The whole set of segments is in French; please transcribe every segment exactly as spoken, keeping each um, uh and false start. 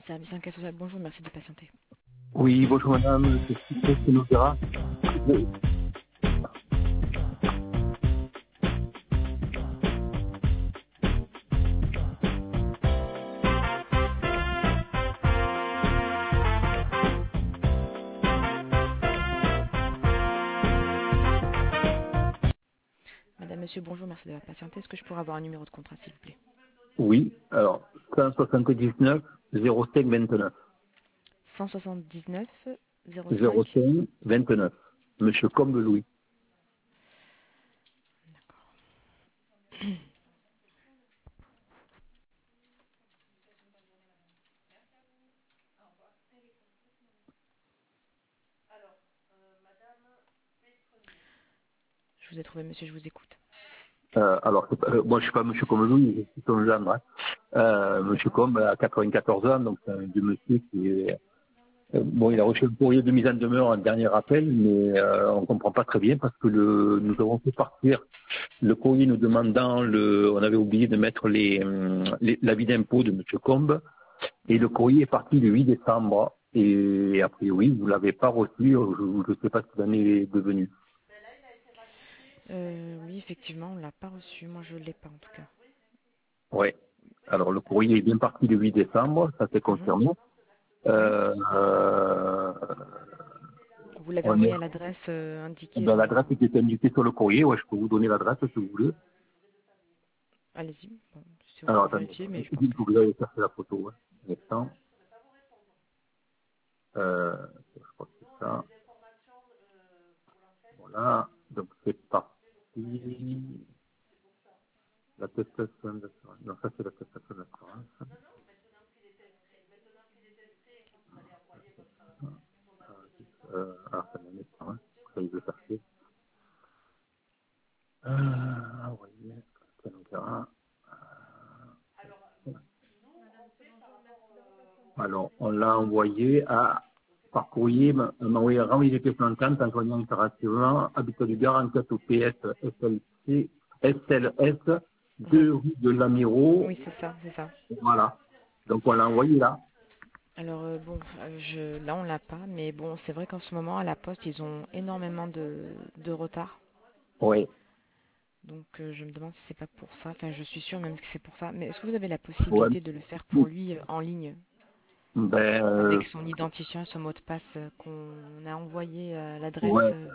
Service enquête sociale, bonjour, merci de patienter. Oui, bonjour madame, c'est Christophe Noguera. Oui. Madame, monsieur, bonjour, merci de patienter. Est-ce que je pourrais avoir un numéro de contrat, s'il vous plaît? Oui, alors, cent soixante-dix-neuf zéro cinq vingt-neuf. cent soixante-dix-neuf zéro zéro cinq. cinq vingt-neuf. Monsieur Combe Louis. Je vous ai trouvé, monsieur, je vous écoute. Euh, alors, c'est pas- euh, moi je suis pas Monsieur Combe Louis, je suis son gendre. Hein. Euh, Monsieur D'accord. Combe a quatre-vingt-quatorze ans, donc c'est un vieux monsieur qui est... euh, bon, il a reçu un courrier de mise en demeure en dernier appel, mais euh, on comprend pas très bien parce que le, nous avons fait partir le courrier nous demandant, le, on avait oublié de mettre les, hum, les- l'avis d'impôt de Monsieur Combe, et le Mhm. courrier est parti le huit décembre, et a priori, vous ne l'avez pas reçu, je ne sais pas ce qu'il en est devenu. Euh, oui, effectivement, on l'a pas reçu. Moi, je l'ai pas, en tout cas. Ouais. Alors, le courrier est bien parti le huit décembre, ça s'est Mhm. confirmé. Ouais. Euh, euh, Vous l'avez on est envoyé à l'adresse euh, indiquée dans dans... l'adresse qui est indiquée sur le courrier, ouais, je peux vous donner l'adresse si vous voulez. Allez-y, bon, c'est vous Alors, pour attendez, vérifier, mais je pense il que faut c'est que bon. vous allez chercher la photo, ouais. Un instant. Euh, je crois que c'est ça. Voilà. Donc, c'est parti. L'attestation d'assurance. Non, ça, c'est l'attestation d'assurance. Euh, alors, ça m'en est pas, hein. Ça, il veut chercher. Euh, ah, oui, ça nous verra. Alors, on l'a envoyé à, par courrier, on m'a envoyé à renvoyer des plantantes en joignant impérativement, habitat du Gard, enquête au P S S L C, S L S, Mhm. deux rue de l'Amiro. Oui, c'est ça, c'est ça. Voilà. Donc, on l'a envoyé là. Alors, euh, bon, euh, je... là, on l'a pas, mais bon, c'est vrai qu'en ce moment, à la poste, ils ont énormément de, de retard. Oui. Donc euh, je me demande si c'est pas pour ça. Enfin, je suis sûre même que c'est pour ça. Mais est-ce que vous avez la Ouais. possibilité de le faire pour lui euh, en ligne Ben, euh, avec son identifiant et son mot de passe euh, qu'on a envoyé à l'adresse ouais. euh,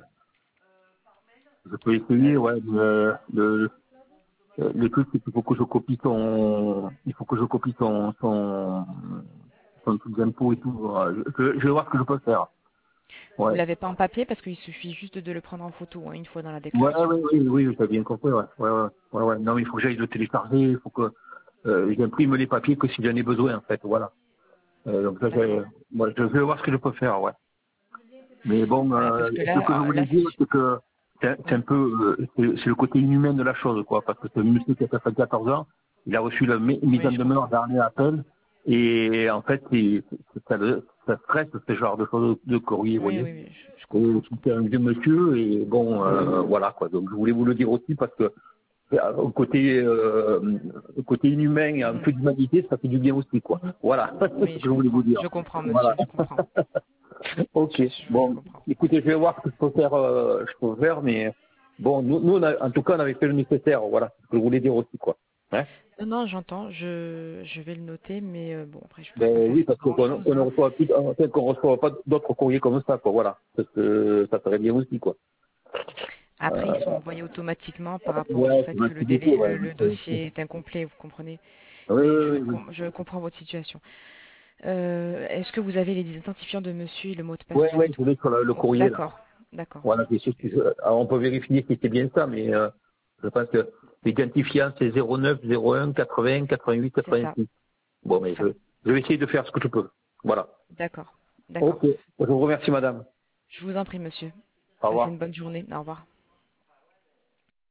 Je peux essayer, ouais. Le, le, le truc, c'est qu'il faut que je copie son, il faut que je copie son, son, son truc d'impôt et tout. Voilà. Je, je vais voir ce que je peux faire. Vous Ouais. l'avez pas en papier parce qu'il suffit juste de le prendre en photo hein, une fois dans la Ouais, déclaration. oui, oui, oui, oui, t'as bien compris, ouais. Ouais, ouais, ouais, ouais. Non, mais il faut que j'aille le télécharger, il faut que, euh, j'imprime les papiers que si j'en ai besoin, en fait, voilà. Euh, donc ça, D'accord. j'ai- moi, je vais voir ce que je peux faire, ouais. Mais bon, Voilà, parce euh, que ce que je là, euh, voulais là c'est dire, sûr. c'est que c'est c'est un Oui. peu, euh, c'est c'est le côté inhumain de la chose, quoi, parce que ce monsieur qui a fait quatorze ans, il a reçu la mi- mise Oui, en je demeure comprends. dernier appel, et en fait, c'est- c'est- ça, le- ça stresse ce genre de choses de courrier, vous Oui, voyez. oui, oui, je, je comprends, Et je c'est comprends. un vieux monsieur, et bon, euh, voilà, quoi. Donc, je voulais vous le dire aussi, parce que euh, au côté, euh, au côté inhumain et un Mhm. peu d'humanité, ça fait du bien aussi, quoi. Voilà, c'est ce Oui, que je je voulais vous comprends. dire. Je comprends, Voilà. monsieur, je comprends. Ok. Je, je- je Bon, comprends. écoutez, je vais voir ce que je peux faire, euh, je peux faire, mais bon, nous, nous on a- en tout cas, on avait fait le nécessaire. Voilà, c'est ce que je voulais dire aussi, quoi. Hein. Non, non, j'entends, je, je vais le noter, mais euh, bon, après, je peux pas Ben faire oui, parce qu'on grand-chose, on ne hein. reçoit plus, peut-être qu'on reçoit pas d'autres courriers comme ça, quoi. Voilà, parce que ça serait bien aussi, quoi. Après, ils sont envoyés automatiquement par rapport au Ouais, fait c'est que ma le activité, délai, ouais. le, le Oui, dossier est incomplet, vous comprenez? oui, Mais je, oui, oui. com- je comprends votre situation. Euh, est-ce que vous avez les identifiants de monsieur et le mot de passe Ouais, sur ouais, votre... je voulais sur le, le Oh, courrier, là. d'accord, d'accord. Voilà, c'est sûr que je- alors, on peut vérifier si c'est bien ça, mais euh, je pense que l'identifiant, c'est zéro neuf zéro un quatre-vingts quatre-vingt-huit C'est ça, quatre-vingt-six. Bon, c'est mais ça. je, je vais essayer de faire ce que je peux. Voilà. D'accord, d'accord. Ok. Je vous remercie, madame. Je vous en prie, monsieur. Au Passez revoir. une bonne journée. Au revoir.